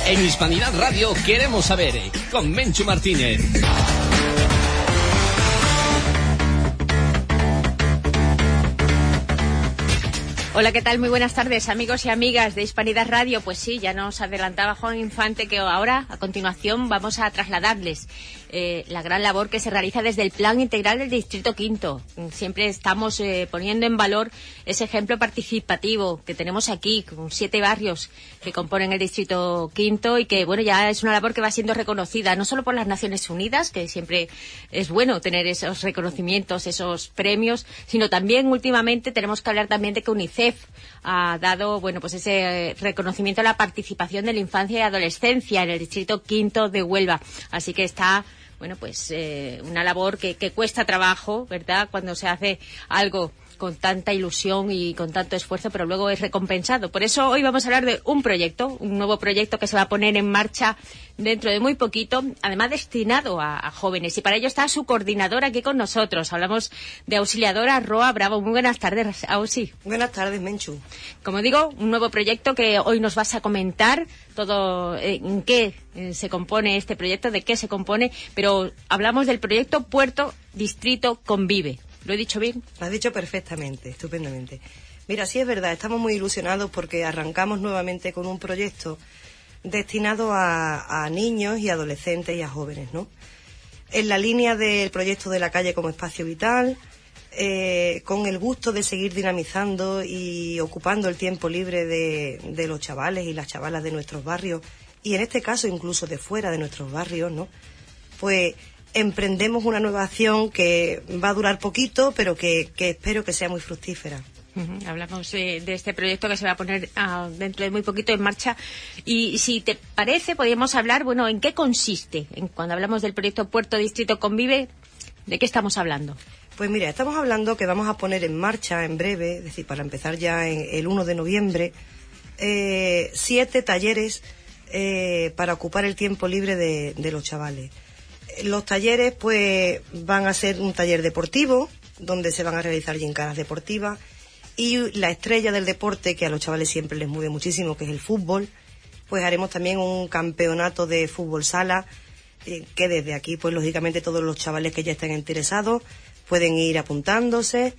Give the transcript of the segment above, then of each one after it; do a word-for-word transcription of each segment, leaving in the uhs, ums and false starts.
En Hispanidad Radio queremos saber, con Menchu Martínez. Hola, ¿qué tal? Muy buenas tardes, amigos y amigas de Hispanidad Radio. Pues sí, ya nos adelantaba Juan Infante que ahora, a continuación, vamos a trasladarles eh, la gran labor que se realiza desde el Plan Integral del Distrito Quinto. Siempre estamos eh, poniendo en valor ese ejemplo participativo que tenemos aquí, con siete barrios que componen el Distrito Quinto y que, bueno, ya es una labor que va siendo reconocida, no solo por las Naciones Unidas, que siempre es bueno tener esos reconocimientos, esos premios, sino también, últimamente, tenemos que hablar también de que UNICEF ha dado, bueno, pues ese reconocimiento a la participación de la infancia y adolescencia en el Distrito Quinto de Huelva. Así que está, bueno, pues eh, una labor que, que cuesta trabajo, ¿verdad?, cuando se hace algo con tanta ilusión y con tanto esfuerzo, pero luego es recompensado. Por eso hoy vamos a hablar de un proyecto, un nuevo proyecto que se va a poner en marcha dentro de muy poquito, además destinado a, a jóvenes. Y para ello está su coordinadora aquí con nosotros. Hablamos de Auxiliadora Roa Bravo. Muy buenas tardes, Ausi. Buenas tardes, Menchu. Como digo, un nuevo proyecto que hoy nos vas a comentar todo eh, en qué eh, se compone este proyecto, de qué se compone, pero hablamos del proyecto Puerto Distrito Convive. ¿Lo he dicho bien? Lo has dicho perfectamente, estupendamente. Mira, sí es verdad, estamos muy ilusionados porque arrancamos nuevamente con un proyecto destinado a, a niños y adolescentes y a jóvenes, ¿no? En la línea del proyecto de la calle como espacio vital, eh, con el gusto de seguir dinamizando y ocupando el tiempo libre de, de los chavales y las chavalas de nuestros barrios, y en este caso incluso de fuera de nuestros barrios, ¿no? Pues emprendemos una nueva acción que va a durar poquito, pero que, que espero que sea muy fructífera. Uh-huh. Hablamos eh, de este proyecto que se va a poner uh, dentro de muy poquito en marcha. Y si te parece, podríamos hablar, bueno, ¿en qué consiste? En, cuando hablamos del proyecto Puerto Distrito Convive, ¿de qué estamos hablando? Pues mira, estamos hablando que vamos a poner en marcha en breve, es decir, para empezar ya en el uno de noviembre, eh, siete talleres eh, para ocupar el tiempo libre de, de los chavales. Los talleres pues van a ser un taller deportivo donde se van a realizar gincanas deportivas, y la estrella del deporte que a los chavales siempre les mueve muchísimo, que es el fútbol. Pues haremos también un campeonato de fútbol sala, eh, que desde aquí pues lógicamente todos los chavales que ya estén interesados pueden ir apuntándose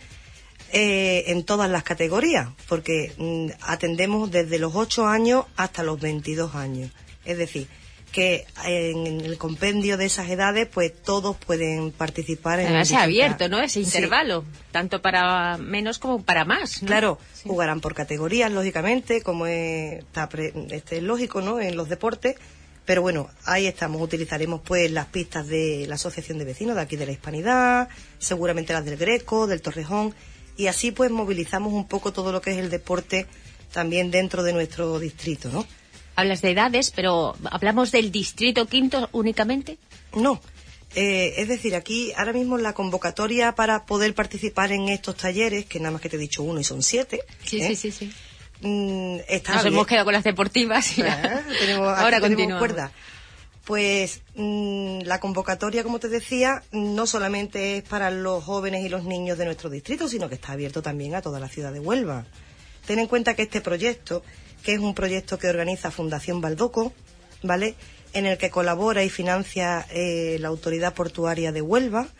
eh, en todas las categorías, porque mm, atendemos desde los ocho años hasta los veintidós años, es decir, que en el compendio de esas edades pues todos pueden participar en Además, se ha abierto, ¿no?, ese intervalo, sí, tanto para menos como para más, ¿no? Claro, sí. Jugarán por categorías, lógicamente, como es, está pre, este, es lógico, ¿no?, en los deportes, pero bueno, ahí estamos, utilizaremos pues las pistas de la Asociación de Vecinos de aquí de la Hispanidad, seguramente las del Greco, del Torrejón, y así pues movilizamos un poco todo lo que es el deporte también dentro de nuestro distrito, ¿no? Hablas de edades, pero ¿hablamos del Distrito Quinto únicamente? No, eh, es decir, aquí ahora mismo la convocatoria para poder participar en estos talleres, que nada más que te he dicho uno y son siete. Sí, ¿eh? sí, sí, sí. Mm, está Nos bien. hemos quedado con las deportivas. Y ah, tenemos, ahora continuamos cuerda. Pues mm, la convocatoria, como te decía, no solamente es para los jóvenes y los niños de nuestro distrito, sino que está abierto también a toda la ciudad de Huelva. Ten en cuenta que este proyecto, que es un proyecto que organiza Fundación Baldoco, ¿vale?, en el que colabora y financia eh, la Autoridad Portuaria de Huelva,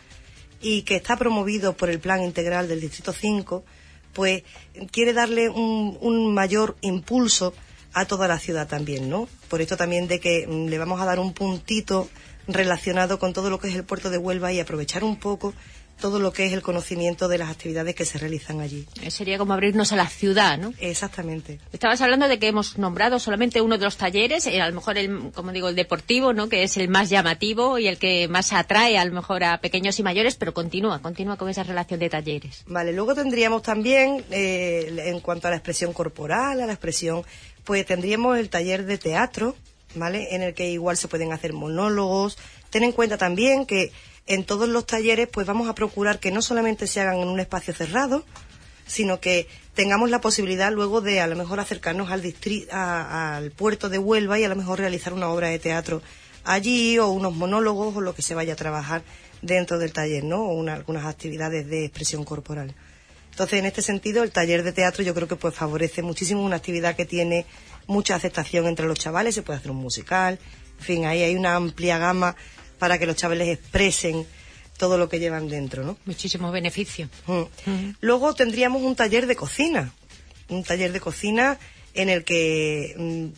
y que está promovido por el Plan Integral del Distrito cinco, pues quiere darle un, un mayor impulso a toda la ciudad también, ¿no? Por esto también de que mm, le vamos a dar un puntito relacionado con todo lo que es el puerto de Huelva y aprovechar un poco todo lo que es el conocimiento de las actividades que se realizan allí. Sería como abrirnos a la ciudad, ¿no? Exactamente. Estabas hablando de que hemos nombrado solamente uno de los talleres, eh, a lo mejor, el, como digo, el deportivo, ¿no?, que es el más llamativo y el que más atrae a lo mejor a pequeños y mayores, pero continúa, continúa con esa relación de talleres. Vale, luego tendríamos también, eh, en cuanto a la expresión corporal, a la expresión, pues tendríamos el taller de teatro, ¿vale?, en el que igual se pueden hacer monólogos. Ten en cuenta también que en todos los talleres pues vamos a procurar que no solamente se hagan en un espacio cerrado, sino que tengamos la posibilidad luego de a lo mejor acercarnos al distri- a, al puerto de Huelva y a lo mejor realizar una obra de teatro allí, o unos monólogos, o lo que se vaya a trabajar dentro del taller, ¿no?, o una, algunas actividades de expresión corporal. Entonces, en este sentido, el taller de teatro yo creo que pues favorece muchísimo, una actividad que tiene mucha aceptación entre los chavales, se puede hacer un musical, en fin, ahí hay una amplia gama para que los chavales expresen todo lo que llevan dentro, ¿no? Muchísimos beneficios. Mm. Mm. Luego tendríamos un taller de cocina, un taller de cocina en el que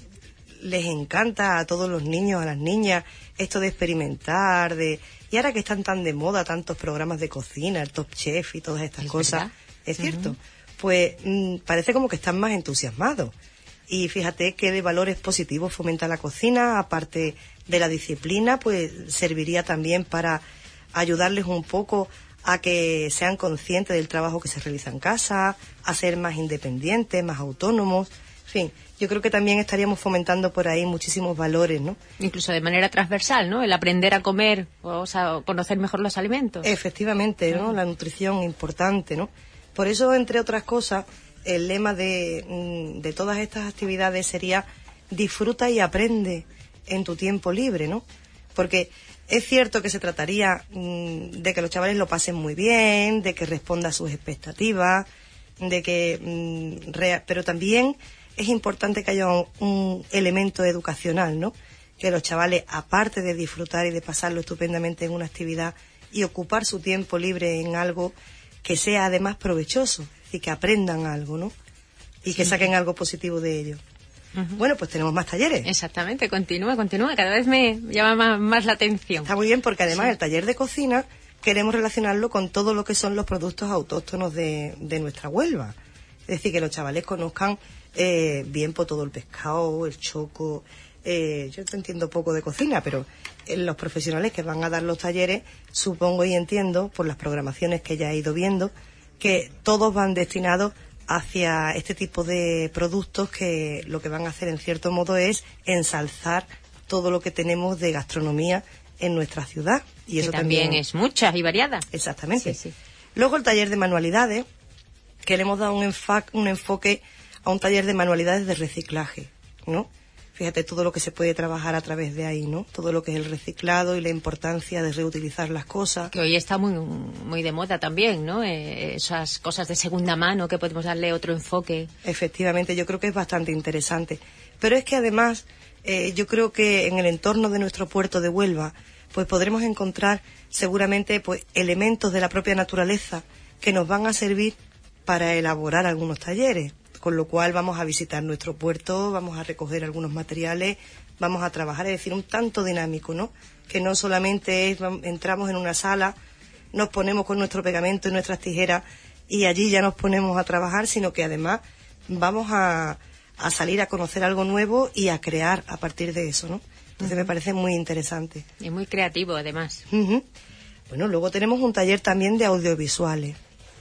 mm, les encanta a todos los niños, a las niñas, esto de experimentar, de y ahora que están tan de moda tantos programas de cocina, el Top Chef y todas estas ¿Es cosas, verdad? es cierto, Uh-huh. pues mm, parece como que están más entusiasmados. Y fíjate qué de valores positivos fomenta la cocina, aparte de la disciplina, pues serviría también para ayudarles un poco a que sean conscientes del trabajo que se realiza en casa, a ser más independientes, más autónomos. En fin, yo creo que también estaríamos fomentando por ahí muchísimos valores, ¿no? Incluso de manera transversal, ¿no? El aprender a comer, o sea, conocer mejor los alimentos. Efectivamente, ¿no? La nutrición importante, ¿no? Por eso, entre otras cosas, el lema de, de todas estas actividades sería disfruta y aprende en tu tiempo libre, ¿no? Porque es cierto que se trataría mmm, de que los chavales lo pasen muy bien, de que responda a sus expectativas, de que, mmm, rea- pero también es importante que haya un, un elemento educacional, ¿no? Que los chavales, aparte de disfrutar y de pasarlo estupendamente en una actividad y ocupar su tiempo libre en algo que sea además provechoso, es decir, que aprendan algo, ¿no? Y que Sí. saquen algo positivo de ello. Uh-huh. Bueno, pues tenemos más talleres. Exactamente, continúa, continúa. Cada vez me llama más, más la atención. Está muy bien porque además Sí. el taller de cocina queremos relacionarlo con todo lo que son los productos autóctonos de, de nuestra Huelva. Es decir, que los chavales conozcan eh, bien por todo el pescado, el choco. Eh, yo entiendo poco de cocina, pero eh, los profesionales que van a dar los talleres, supongo y entiendo, por las programaciones que ya he ido viendo, que todos van destinados hacia este tipo de productos que lo que van a hacer en cierto modo es ensalzar todo lo que tenemos de gastronomía en nuestra ciudad. Y que eso también, también es mucha y variada. Exactamente. Sí, sí. Luego el taller de manualidades, que le hemos dado un, enfa- un enfoque a un taller de manualidades de reciclaje, ¿no? Fíjate todo lo que se puede trabajar a través de ahí, ¿no? Todo lo que es el reciclado y la importancia de reutilizar las cosas. Que hoy está muy muy de moda también, ¿no? Eh, esas cosas de segunda mano que podemos darle otro enfoque. Efectivamente, yo creo que es bastante interesante. Pero es que además, eh, yo creo que en el entorno de nuestro puerto de Huelva, pues podremos encontrar seguramente pues elementos de la propia naturaleza que nos van a servir para elaborar algunos talleres. Con lo cual vamos a visitar nuestro puerto, vamos a recoger algunos materiales, vamos a trabajar, es decir, un tanto dinámico, ¿no? Que no solamente es, entramos en una sala, nos ponemos con nuestro pegamento y nuestras tijeras y allí ya nos ponemos a trabajar, sino que además vamos a, a salir a conocer algo nuevo y a crear a partir de eso, ¿no? Entonces me parece muy interesante. Y muy creativo, además. Uh-huh. Bueno, luego tenemos un taller también de audiovisuales.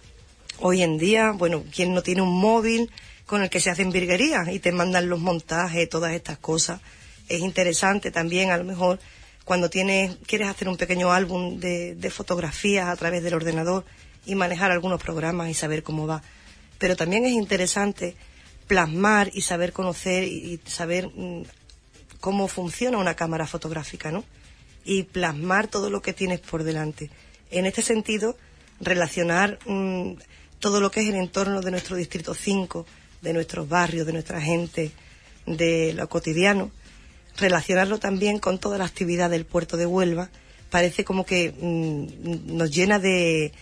Hoy en día, bueno, ¿quién no tiene un móvil con el que se hacen virguerías y te mandan los montajes, todas estas cosas? Es interesante también, a lo mejor, cuando tienes, quieres hacer un pequeño álbum de, de fotografías a través del ordenador y manejar algunos programas y saber cómo va. Pero también es interesante plasmar y saber conocer y, y saber mmm, cómo funciona una cámara fotográfica, ¿no? Y plasmar todo lo que tienes por delante. En este sentido, relacionar mmm, todo lo que es el entorno de nuestro Distrito cinco, de nuestros barrios, de nuestra gente, de lo cotidiano, relacionarlo también con toda la actividad del puerto de Huelva, parece como que mmm, nos llena de,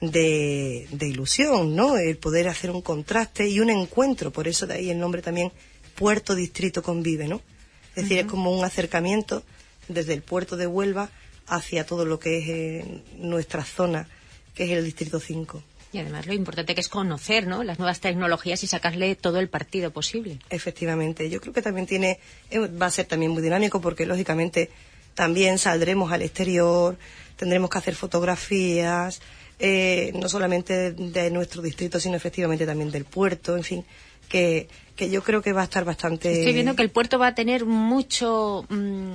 de, de ilusión, ¿no? El poder hacer un contraste y un encuentro, por eso de ahí el nombre también, Puerto Distrito Convive, ¿no? Es decir, uh-huh. Es como un acercamiento desde el puerto de Huelva hacia todo lo que es eh, nuestra zona, que es el Distrito cinco. Y además lo importante que es conocer, ¿no?, las nuevas tecnologías y sacarle todo el partido posible. Efectivamente, yo creo que también tiene, va a ser también muy dinámico porque lógicamente también saldremos al exterior, tendremos que hacer fotografías, eh, no solamente de, de nuestro distrito, sino efectivamente también del puerto, en fin, que, que yo creo que va a estar bastante... Estoy viendo que el puerto va a tener mucho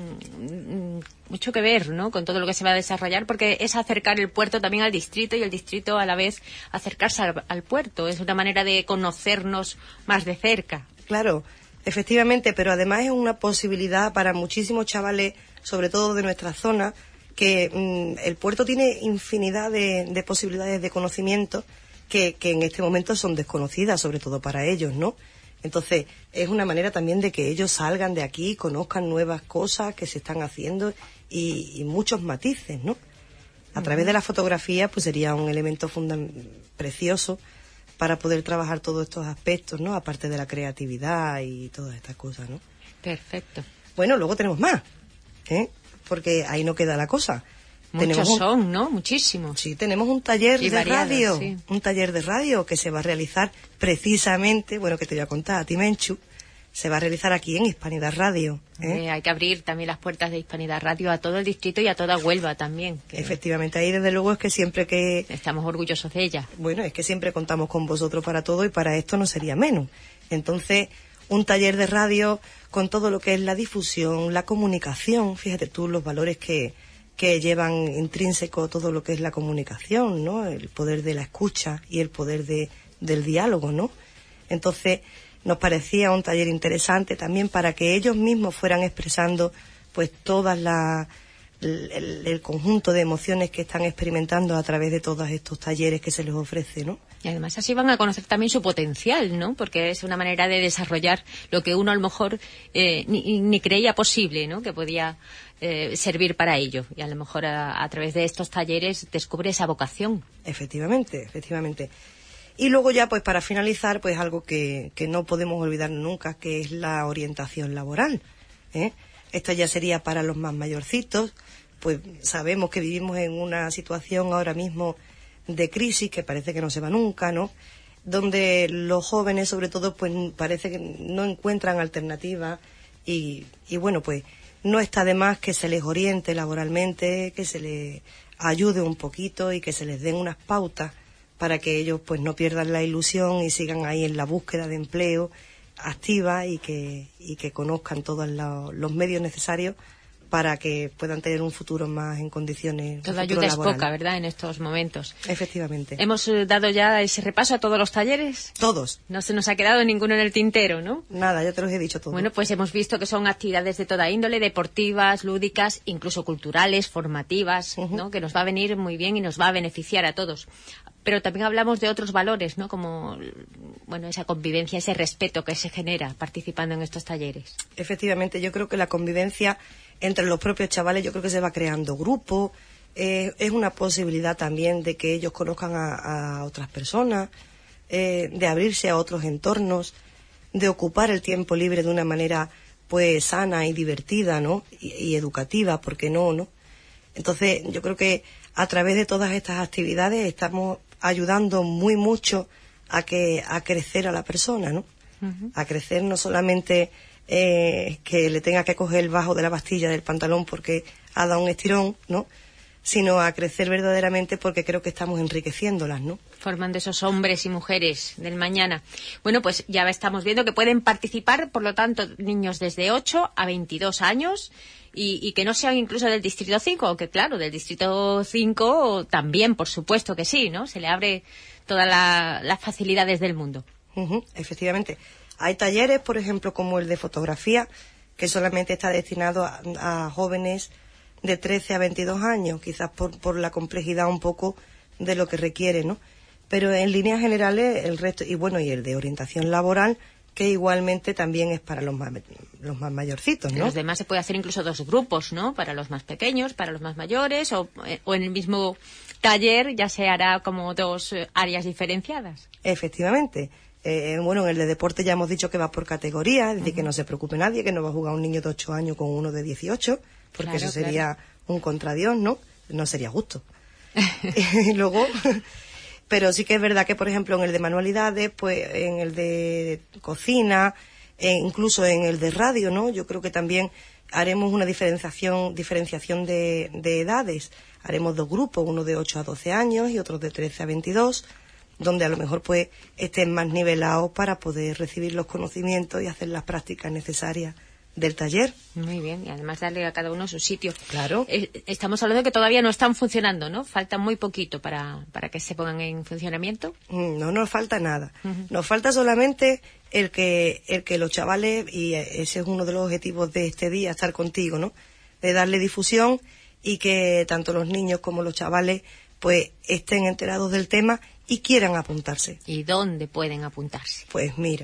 mmm, mucho que ver, ¿no?, con todo lo que se va a desarrollar, porque es acercar el puerto también al distrito y el distrito a la vez acercarse al, al puerto. Es una manera de conocernos más de cerca. Claro, efectivamente, pero además es una posibilidad para muchísimos chavales, sobre todo de nuestra zona, que mmm, el puerto tiene infinidad de, de posibilidades de conocimiento que, que en este momento son desconocidas, sobre todo para ellos, ¿no? Entonces, es una manera también de que ellos salgan de aquí, conozcan nuevas cosas que se están haciendo y, y muchos matices, ¿no? A uh-huh. través de la fotografía, pues sería un elemento fundam- precioso para poder trabajar todos estos aspectos, ¿no? Aparte de la creatividad y todas estas cosas, ¿no? Perfecto. Bueno, luego tenemos más, ¿eh? Porque ahí no queda la cosa. Muchos un, son, ¿no? Muchísimos. Sí, tenemos un taller y de variados, radio, sí. un taller de radio que se va a realizar precisamente, bueno, que te voy a contar a ti, Menchu, se va a realizar aquí en Hispanidad Radio. ¿eh? Eh, hay que abrir también las puertas de Hispanidad Radio a todo el distrito y a toda Huelva también. Que efectivamente, ahí desde luego es que siempre que... Estamos orgullosos de ella. Bueno, es que siempre contamos con vosotros para todo y para esto no sería menos. Entonces, un taller de radio con todo lo que es la difusión, la comunicación, fíjate tú los valores que... que llevan intrínseco todo lo que es la comunicación, ¿no? El poder de la escucha y el poder de, del diálogo, ¿no? Entonces, nos parecía un taller interesante también para que ellos mismos fueran expresando, pues, todas las... El, el conjunto de emociones que están experimentando a través de todos estos talleres que se les ofrece, ¿no? Y además así van a conocer también su potencial, ¿no? Porque es una manera de desarrollar lo que uno a lo mejor eh, ni, ni creía posible, ¿no? Que podía eh, servir para ello. Y a lo mejor a, a través de estos talleres descubre esa vocación. Efectivamente, efectivamente. Y luego ya, pues para finalizar, pues algo que, que no podemos olvidar nunca, que es la orientación laboral, ¿eh? Esta ya sería para los más mayorcitos, pues sabemos que vivimos en una situación ahora mismo de crisis que parece que no se va nunca, ¿no? Donde los jóvenes, sobre todo, pues parece que no encuentran alternativas y, y bueno, pues no está de más que se les oriente laboralmente, que se les ayude un poquito y que se les den unas pautas para que ellos pues no pierdan la ilusión y sigan ahí en la búsqueda de empleo activa y que, y que conozcan todos los, los medios necesarios para que puedan tener un futuro más en condiciones. Toda ayuda es poca, ¿verdad?, en estos momentos. Efectivamente. ¿Hemos eh, dado ya ese repaso a todos los talleres? Todos. No se nos ha quedado ninguno en el tintero, ¿no? Nada, ya te los he dicho todos. Bueno, pues hemos visto que son actividades de toda índole, deportivas, lúdicas, incluso culturales, formativas, uh-huh. ¿no? Que nos va a venir muy bien y nos va a beneficiar a todos. Pero también hablamos de otros valores, ¿no? Como, bueno, esa convivencia, ese respeto que se genera participando en estos talleres. Efectivamente, yo creo que la convivencia entre los propios chavales, yo creo que se va creando grupo, eh, es una posibilidad también de que ellos conozcan a, a otras personas, eh, de abrirse a otros entornos, de ocupar el tiempo libre de una manera pues sana y divertida, ¿no? Y, y educativa, ¿por qué no, no? Entonces, yo creo que a través de todas estas actividades estamos ayudando muy mucho a que a crecer a la persona, ¿no? Uh-huh. A crecer no solamente eh, que le tenga que coger el bajo de la pastilla del pantalón porque ha dado un estirón, ¿no? Sino a crecer verdaderamente porque creo que estamos enriqueciéndolas, ¿no? Formando esos hombres y mujeres del mañana. Bueno, pues ya estamos viendo que pueden participar, por lo tanto, niños desde ocho a veintidós años y, y que no sean incluso del Distrito cinco, aunque claro, del Distrito cinco también, por supuesto que sí, ¿no? Se le abre todas la, las facilidades del mundo. Uh-huh, efectivamente. Hay talleres, por ejemplo, como el de fotografía, que solamente está destinado a, a jóvenes de trece a veintidós años, quizás por, por la complejidad un poco de lo que requiere, ¿no? Pero en líneas generales el resto, y bueno, y el de orientación laboral, que igualmente también es para los más, los más mayorcitos, ¿no? Los demás se puede hacer incluso dos grupos, ¿no? Para los más pequeños, para los más mayores, o, o en el mismo taller ya se hará como dos áreas diferenciadas. Efectivamente. Eh, bueno, en el de deporte ya hemos dicho que va por categoría, es decir, uh-huh. que no se preocupe nadie, que no va a jugar un niño de ocho años con uno de dieciocho, porque claro, eso sería claro. un contradios, ¿no? No sería justo. Y luego, pero sí que es verdad que, por ejemplo, en el de manualidades, pues en el de cocina, e incluso en el de radio, ¿no? Yo creo que también haremos una diferenciación, diferenciación de, de edades. Haremos dos grupos, uno de ocho a doce años y otro de trece a veintidós, donde a lo mejor pues estén más nivelados para poder recibir los conocimientos y hacer las prácticas necesarias del taller. Muy bien, y además darle a cada uno su sitio. Claro. Eh, estamos hablando de que todavía no están funcionando, ¿no? Falta muy poquito para, para que se pongan en funcionamiento. No nos falta nada. Uh-huh. Nos falta solamente el que, el que los chavales, y ese es uno de los objetivos de este día, estar contigo, ¿no? De darle difusión y que tanto los niños como los chavales pues estén enterados del tema y quieran apuntarse. ¿Y dónde pueden apuntarse? Pues mira,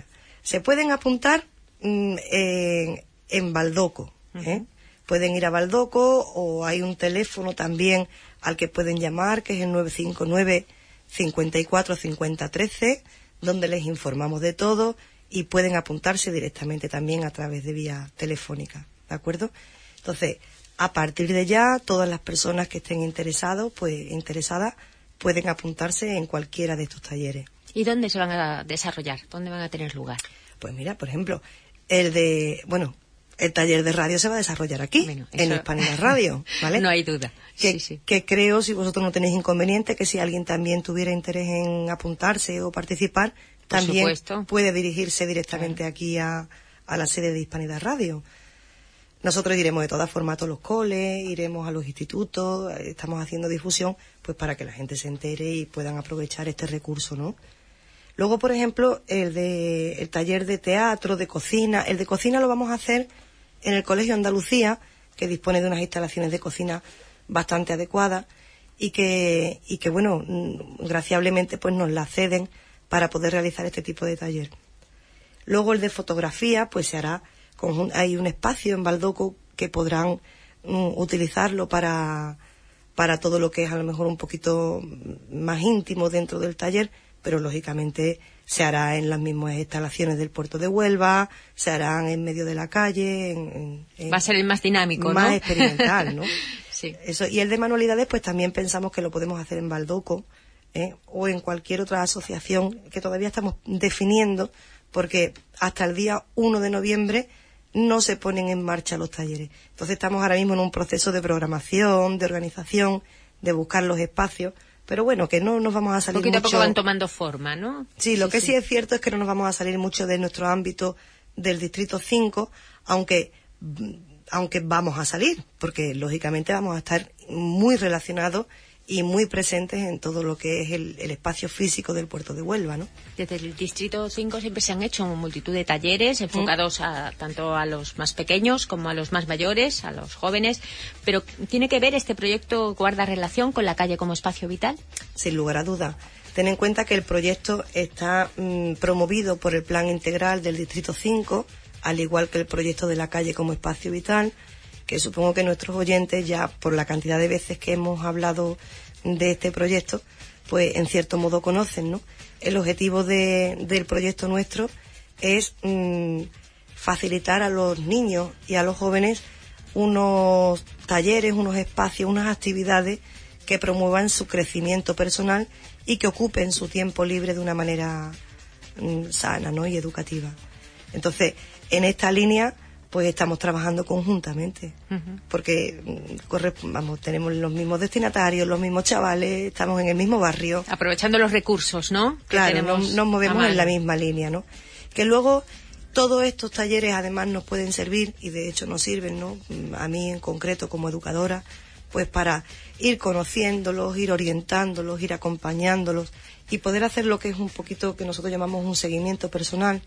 Se pueden apuntar mm, en, en Baldoco, ¿eh? Uh-huh. Pueden ir a Baldoco, o hay un teléfono también al que pueden llamar, que es el nueve cinco nueve, cinco cuatro cinco cero uno tres, donde les informamos de todo y pueden apuntarse directamente también a través de vía telefónica, ¿de acuerdo? Entonces, a partir de ya, todas las personas que estén interesados, pues interesadas, pueden apuntarse en cualquiera de estos talleres. ¿Y dónde se van a desarrollar? ¿Dónde van a tener lugar? Pues mira, por ejemplo, el de, bueno, el taller de radio se va a desarrollar aquí, bueno, en Hispanidad Radio, ¿vale? No hay duda. Que, sí, sí. que creo, si vosotros no tenéis inconveniente, que si alguien también tuviera interés en apuntarse o participar, por también supuesto. Puede dirigirse directamente claro. aquí a, a la sede de Hispanidad Radio. Nosotros iremos de todas formas a todos los coles, iremos a los institutos, estamos haciendo difusión, pues para que la gente se entere y puedan aprovechar este recurso, ¿no? Luego, por ejemplo, el de el taller de teatro, de cocina. El de cocina lo vamos a hacer en el Colegio Andalucía, que dispone de unas instalaciones de cocina bastante adecuadas y que, y que bueno, graciablemente pues nos la ceden para poder realizar este tipo de taller. Luego el de fotografía, pues se hará, con, hay un espacio en Baldoco que podrán um, utilizarlo para, para todo lo que es a lo mejor un poquito más íntimo dentro del taller, pero lógicamente se hará en las mismas instalaciones del puerto de Huelva, se harán en medio de la calle. En, en, Va a ser el más dinámico, más ¿no? Más experimental, ¿no? Sí. Eso, y el de manualidades, pues también pensamos que lo podemos hacer en Baldoco, ¿eh? O en cualquier otra asociación que todavía estamos definiendo, porque hasta el día uno de noviembre no se ponen en marcha los talleres. Entonces estamos ahora mismo en un proceso de programación, de organización, de buscar los espacios. Pero bueno, que no nos vamos a salir poquito mucho... Poquito a poco van tomando forma, ¿no? Sí, lo sí, que sí. sí es cierto es que no nos vamos a salir mucho de nuestro ámbito del Distrito cinco, aunque, aunque vamos a salir, porque lógicamente vamos a estar muy relacionados y muy presentes en todo lo que es el, el espacio físico del puerto de Huelva, ¿no? Desde el Distrito cinco siempre se han hecho multitud de talleres enfocados a, tanto a los más pequeños como a los más mayores, a los jóvenes, pero ¿tiene que ver este proyecto, guarda relación con la calle como espacio vital? Sin lugar a duda. Ten en cuenta que el proyecto está mmm, promovido por el Plan Integral del Distrito cinco, al igual que el proyecto de la calle como espacio vital, que supongo que nuestros oyentes ya, por la cantidad de veces que hemos hablado de este proyecto, pues en cierto modo conocen, ¿no? El objetivo de, del proyecto nuestro es mmm, facilitar a los niños y a los jóvenes unos talleres, unos espacios, unas actividades que promuevan su crecimiento personal y que ocupen su tiempo libre de una manera mmm, sana, ¿no? Y educativa. Entonces, en esta línea pues estamos trabajando conjuntamente, uh-huh. porque vamos, tenemos los mismos destinatarios, los mismos chavales, estamos en el mismo barrio. Aprovechando los recursos, ¿no? Claro, nos, nos movemos en la misma línea, ¿no? Que luego todos estos talleres además nos pueden servir, y de hecho nos sirven, ¿no? A mí en concreto como educadora, pues para ir conociéndolos, ir orientándolos, ir acompañándolos y poder hacer lo que es un poquito que nosotros llamamos un seguimiento personal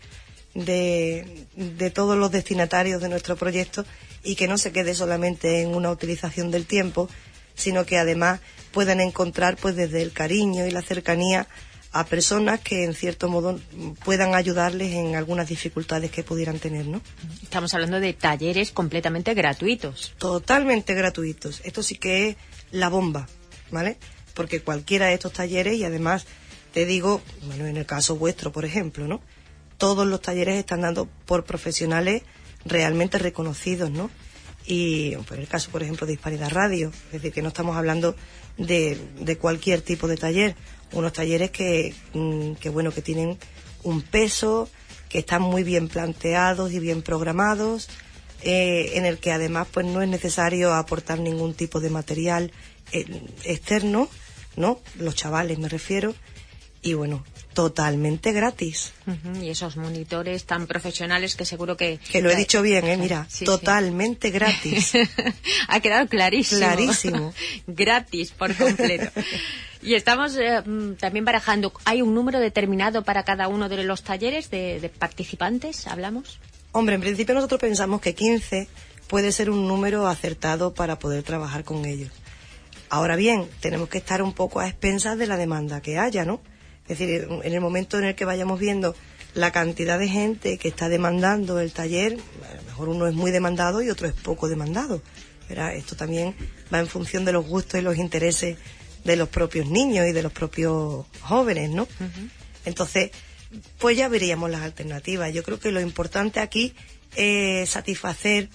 de, de todos los destinatarios de nuestro proyecto, y que no se quede solamente en una utilización del tiempo, sino que además puedan encontrar pues desde el cariño y la cercanía a personas que en cierto modo puedan ayudarles en algunas dificultades que pudieran tener, ¿no? Estamos hablando de talleres completamente gratuitos. Totalmente gratuitos. Esto sí que es la bomba, ¿vale? Porque cualquiera de estos talleres, y además te digo, bueno, en el caso vuestro, por ejemplo, ¿no? Todos los talleres están dando por profesionales realmente reconocidos, ¿no? Y por el caso, por ejemplo, de Hispanidad Radio, es decir, que no estamos hablando de, de cualquier tipo de taller, unos talleres que, que, bueno, que tienen un peso, que están muy bien planteados y bien programados, eh, en el que además pues no es necesario aportar ningún tipo de material eh, externo, ¿no? Los chavales me refiero, y bueno, totalmente gratis. Uh-huh. Y esos monitores tan profesionales que seguro que... Que lo he dicho bien, ¿eh? Mira, sí, totalmente sí. gratis. Ha quedado clarísimo. Clarísimo. Gratis, por completo. Y estamos eh, también barajando, ¿hay un número determinado para cada uno de los talleres de, de participantes? ¿Hablamos? Hombre, en principio nosotros pensamos que quince puede ser un número acertado para poder trabajar con ellos. Ahora bien, tenemos que estar un poco a expensas de la demanda que haya, ¿no? Es decir, en el momento en el que vayamos viendo la cantidad de gente que está demandando el taller, a lo mejor uno es muy demandado y otro es poco demandado. ¿Verdad? Esto también va en función de los gustos y los intereses de los propios niños y de los propios jóvenes, ¿no? Uh-huh. Entonces, pues ya veríamos las alternativas. Yo creo que lo importante aquí es satisfacer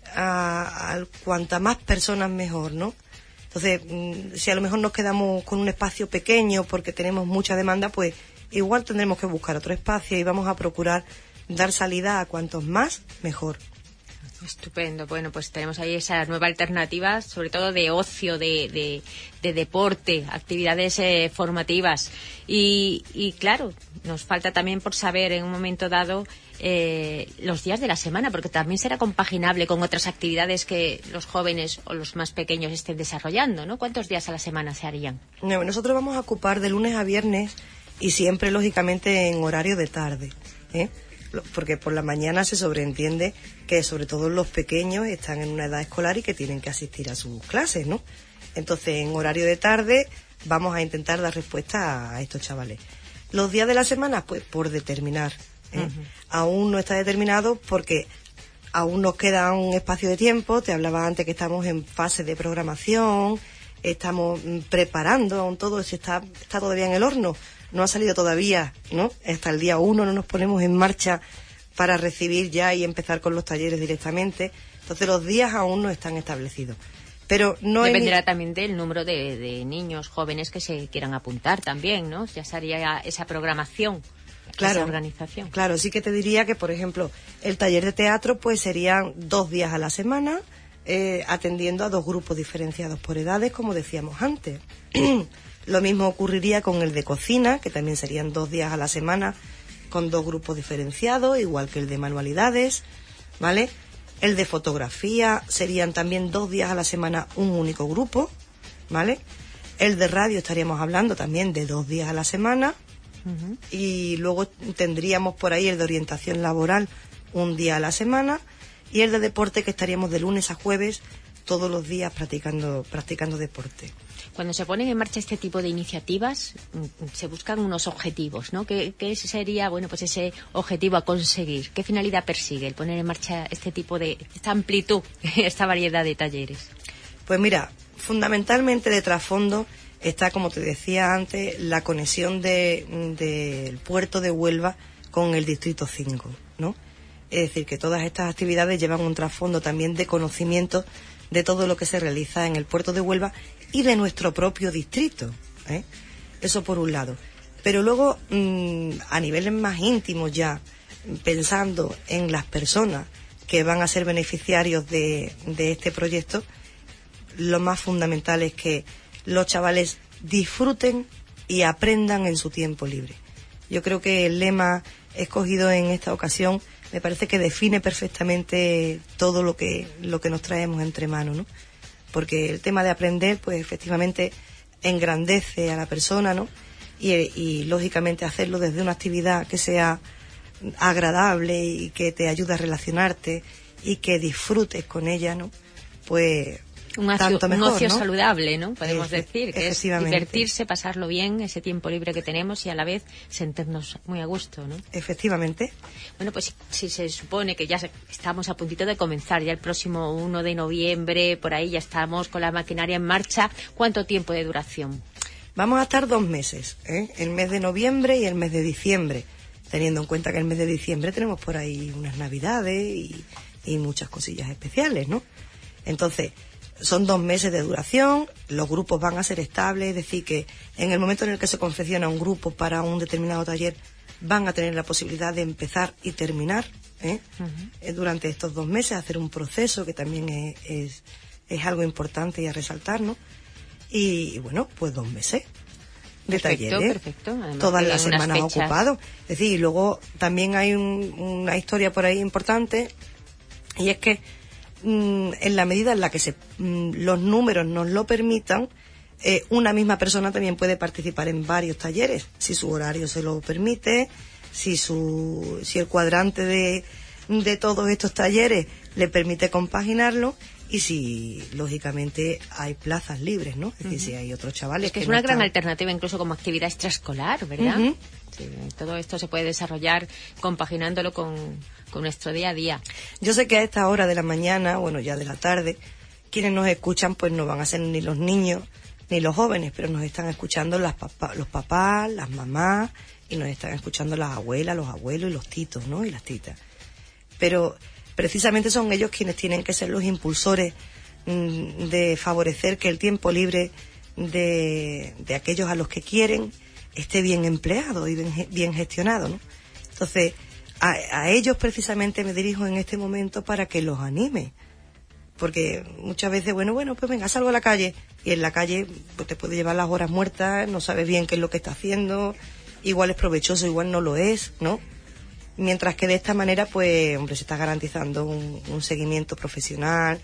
a, a cuanta más personas mejor, ¿no? Entonces, si a lo mejor nos quedamos con un espacio pequeño porque tenemos mucha demanda, pues igual tendremos que buscar otro espacio y vamos a procurar dar salida a cuantos más, mejor. Estupendo. Bueno, pues tenemos ahí esa nueva alternativa, sobre todo de ocio, de, de, de deporte, actividades eh, formativas. Y, y claro, nos falta también por saber en un momento dado eh, los días de la semana, porque también será compaginable con otras actividades que los jóvenes o los más pequeños estén desarrollando, ¿no? ¿Cuántos días a la semana se harían? No, nosotros vamos a ocupar de lunes a viernes y siempre, lógicamente, en horario de tarde, ¿eh? Porque por la mañana se sobreentiende que sobre todo los pequeños están en una edad escolar y que tienen que asistir a sus clases, ¿no? Entonces, en horario de tarde vamos a intentar dar respuesta a estos chavales. Los días de la semana, pues por determinar, ¿eh? Uh-huh. Aún no está determinado porque aún nos queda un espacio de tiempo. Te hablaba antes que estamos en fase de programación, estamos preparando aún todo, eso está, está todavía en el horno. No ha salido todavía, ¿no? Hasta el día uno no nos ponemos en marcha para recibir ya y empezar con los talleres directamente. Entonces los días aún no están establecidos. Pero no dependerá hay... también del número de, de niños jóvenes que se quieran apuntar también, ¿no? Ya sería esa programación, claro, esa organización. Claro, sí que te diría que, por ejemplo, el taller de teatro pues serían dos días a la semana, eh, atendiendo a dos grupos diferenciados por edades, como decíamos antes. Lo mismo ocurriría con el de cocina, que también serían dos días a la semana, con dos grupos diferenciados, igual que el de manualidades, ¿vale? El de fotografía serían también dos días a la semana, un único grupo, ¿vale? El de radio estaríamos hablando también de dos días a la semana, uh-huh. Y luego tendríamos por ahí el de orientación laboral, un día a la semana, y el de deporte, que estaríamos de lunes a jueves, todos los días practicando, practicando deporte. Cuando se ponen en marcha este tipo de iniciativas, se buscan unos objetivos, ¿no? ¿Qué, qué sería, bueno, pues ese objetivo a conseguir? ¿Qué finalidad persigue el poner en marcha este tipo de, esta amplitud, esta variedad de talleres? Pues mira, fundamentalmente de trasfondo está, como te decía antes, la conexión del de, de puerto de Huelva con el Distrito cinco, ¿no? Es decir, que todas estas actividades llevan un trasfondo también de conocimiento de todo lo que se realiza en el puerto de Huelva y de nuestro propio distrito, ¿eh? Eso por un lado. Pero luego, mmm, a niveles más íntimos ya, pensando en las personas que van a ser beneficiarios de, de este proyecto, lo más fundamental es que los chavales disfruten y aprendan en su tiempo libre. Yo creo que el lema escogido en esta ocasión me parece que define perfectamente todo lo que lo que nos traemos entre manos, ¿no? Porque el tema de aprender, pues efectivamente engrandece a la persona, ¿no? Y, y lógicamente hacerlo desde una actividad que sea agradable y que te ayude a relacionarte y que disfrutes con ella, ¿no? Pues un ocio, tanto mejor, un ocio ¿no? saludable, ¿no? Podemos Efe, decir que es divertirse, pasarlo bien, ese tiempo libre que tenemos y a la vez sentirnos muy a gusto, ¿no? Efectivamente. Bueno, pues si, si se supone que ya estamos a puntito de comenzar, ya el próximo uno de noviembre, por ahí ya estamos con la maquinaria en marcha, ¿cuánto tiempo de duración? Vamos a estar dos meses, ¿eh? El mes de noviembre y el mes de diciembre, teniendo en cuenta que el mes de diciembre tenemos por ahí unas navidades y, y muchas cosillas especiales, ¿no? Entonces, son dos meses de duración, los grupos van a ser estables, es decir, que en el momento en el que se confecciona un grupo para un determinado taller, van a tener la posibilidad de empezar y terminar, ¿eh? Uh-huh. Durante estos dos meses, hacer un proceso que también es, es, es algo importante y a resaltar, ¿no? Y, bueno, pues dos meses de perfecto, talleres, perfecto. Además, todas las semanas fechas... ocupados. Es decir, y luego también hay un, una historia por ahí importante, y es que en la medida en la que se, los números nos lo permitan, eh, una misma persona también puede participar en varios talleres, si su horario se lo permite, si su si el cuadrante de, de todos estos talleres le permite compaginarlo. Y si, lógicamente, hay plazas libres, ¿no? Es decir, uh-huh. si hay otros chavales es que, que es no una están... gran alternativa incluso como actividad extraescolar, ¿verdad? Uh-huh. Sí, todo esto se puede desarrollar compaginándolo con, con nuestro día a día. Yo sé que a esta hora de la mañana, bueno, ya de la tarde, quienes nos escuchan pues no van a ser ni los niños ni los jóvenes, pero nos están escuchando las papá, los papás, las mamás, y nos están escuchando las abuelas, los abuelos y los titos, ¿no? Y las titas. Pero precisamente son ellos quienes tienen que ser los impulsores mmm, de favorecer que el tiempo libre de, de aquellos a los que quieren esté bien empleado y bien, bien gestionado, ¿no? Entonces, a, a ellos precisamente me dirijo en este momento para que los anime. Porque muchas veces, bueno, bueno, pues venga, salgo a la calle. Y en la calle pues te puede llevar las horas muertas, no sabes bien qué es lo que está haciendo, igual es provechoso, igual no lo es, ¿no? Mientras que de esta manera, pues, hombre, se está garantizando un, un seguimiento profesional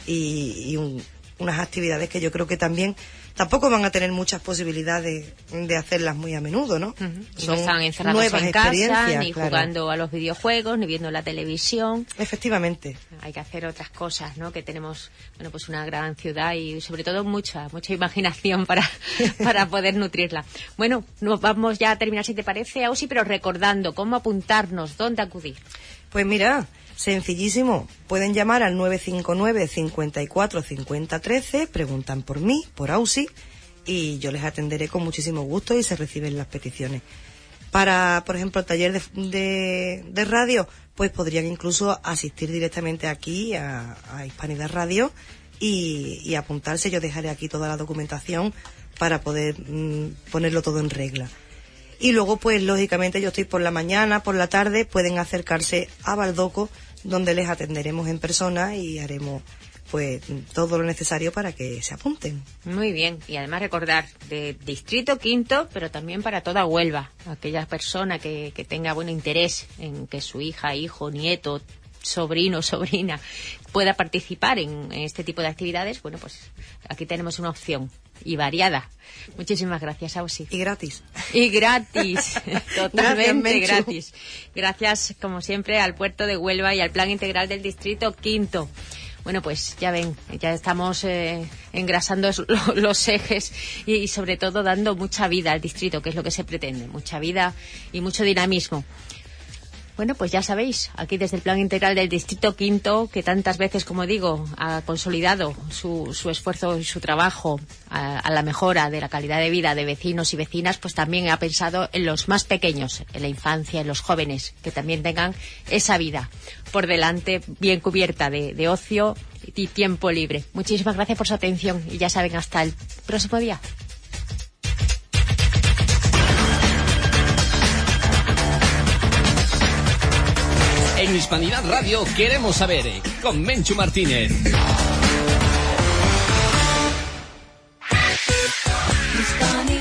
y, y un, unas actividades que yo creo que también tampoco van a tener muchas posibilidades de hacerlas muy a menudo, ¿no? Uh-huh. Son no están encerrados nuevas en casa, experiencias, ni claro. jugando a los videojuegos, ni viendo la televisión. Efectivamente. Hay que hacer otras cosas, ¿no? Que tenemos, bueno, pues una gran ciudad y sobre todo mucha, mucha imaginación para, para poder nutrirla. Bueno, nos vamos ya a terminar, si te parece, Ausi, pero recordando cómo apuntarnos, dónde acudir. Pues mira, sencillísimo. Pueden llamar al nueve cinco nueve, cincuenta y cuatro, cincuenta, trece, preguntan por mí, por Ausi, y yo les atenderé con muchísimo gusto y se reciben las peticiones. Para, por ejemplo, el taller de, de, de radio, pues podrían incluso asistir directamente aquí a, a Hispanidad Radio y, y apuntarse. Yo dejaré aquí toda la documentación para poder mmm, ponerlo todo en regla. Y luego, pues, lógicamente, yo estoy por la mañana, por la tarde, pueden acercarse a Baldoco, donde les atenderemos en persona y haremos, pues, todo lo necesario para que se apunten. Muy bien. Y además recordar, de Distrito Quinto, pero también para toda Huelva. Aquella persona que, que tenga buen interés en que su hija, hijo, nieto, sobrino, sobrina pueda participar en, en este tipo de actividades, bueno, pues aquí tenemos una opción y variada. Muchísimas gracias, Ausi. Y gratis. Y gratis, totalmente gracias, gratis. Gracias, como siempre, al Puerto de Huelva y al Plan Integral del Distrito Quinto. Bueno, pues ya ven, ya estamos eh, engrasando los ejes y, y sobre todo dando mucha vida al distrito, que es lo que se pretende, mucha vida y mucho dinamismo. Bueno, pues ya sabéis, aquí desde el Plan Integral del Distrito Quinto, que tantas veces, como digo, ha consolidado su, su esfuerzo y su trabajo a, a la mejora de la calidad de vida de vecinos y vecinas, pues también ha pensado en los más pequeños, en la infancia, en los jóvenes, que también tengan esa vida por delante bien cubierta de, de ocio y tiempo libre. Muchísimas gracias por su atención y ya saben, hasta el próximo día. En Hispanidad Radio queremos saber, con Menchu Martínez. Hispanidad.